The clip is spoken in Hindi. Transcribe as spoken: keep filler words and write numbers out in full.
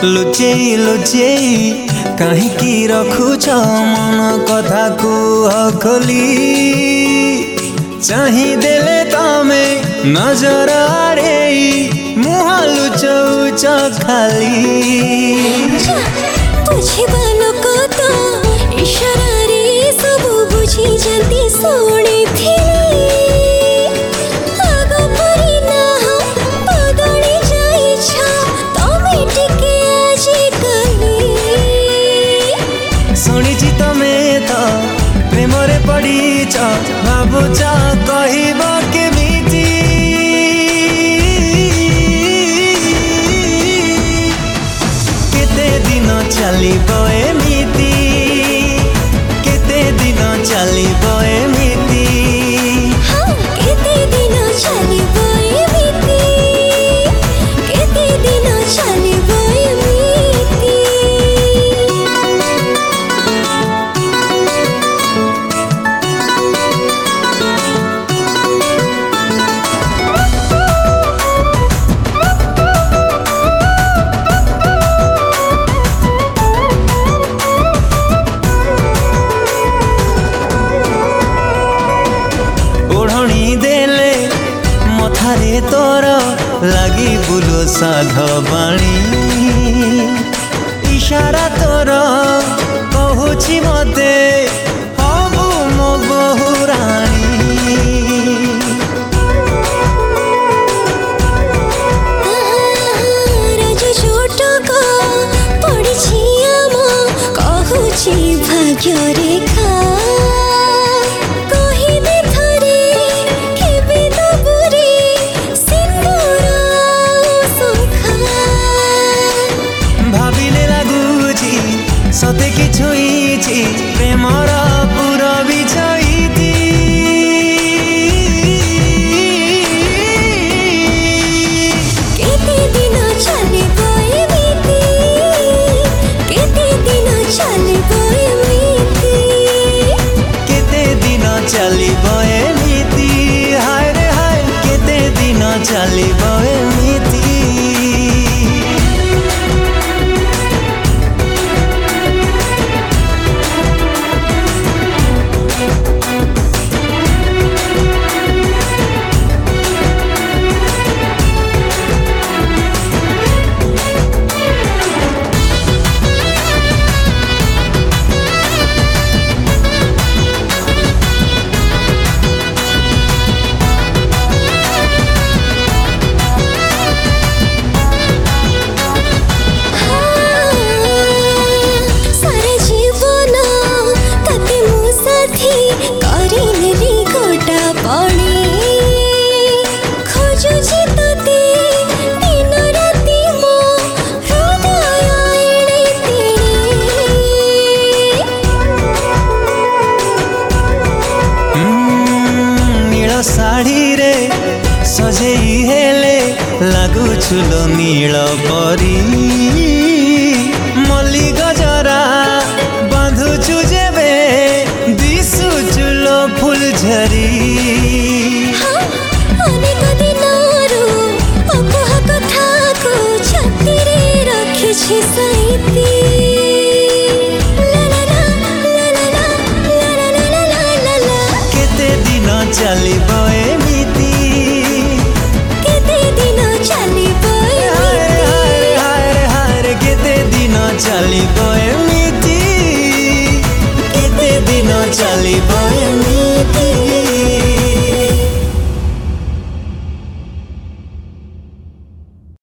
लुचेई लुचेई कहीं रखुच मन कथा को खोली चाही देले तमे नजर आड़े मुह लुचौच खाली बुझिबा लोक तो इशारा रे सब बुझी जल्दी सोने थी आगो परी ना बदली जाई छ तमे टिके आजी कली सुनिछि तमे तो प्रेम रे पड़ीच भाबुच कहब केमिति केते दिन चलिब एमिति केते दिन चलिब एमिति हाँ केते दिन चलिब एमिति केते दिन चलिब एमिति ओढ़णी देले मथारे तोर लगी बुलो साध बाणी इशारा तोर कहूची मते हबु मो बहुराणी राज छोटक पड़िछि आम कहूछि भाग्य रेखा कहिदे थरे केबे दबुरे सिंदूर सुखा भाविले लागुची सते कि छुईची प्रेमर पुरा बिछाईती केते दिन चलिब एमिति केते दिन चलिब एमिति केते दिन चलिब एमिति हाय रे हाय केते दिन चलिब एमिति सारे जीवन तते मो साथी करिनेली गोटा पानी खोजुछि तते दिन राति मो हृदय एणे तेणे नील साड़ी रे सजेई हेले लागुछुलो नील परी मल्ली गजरा बांधुछु जेबे दिसुचुलो फूल झरी हाँ अनेक दिनरू अकुह कथा को छाती रे रखिछि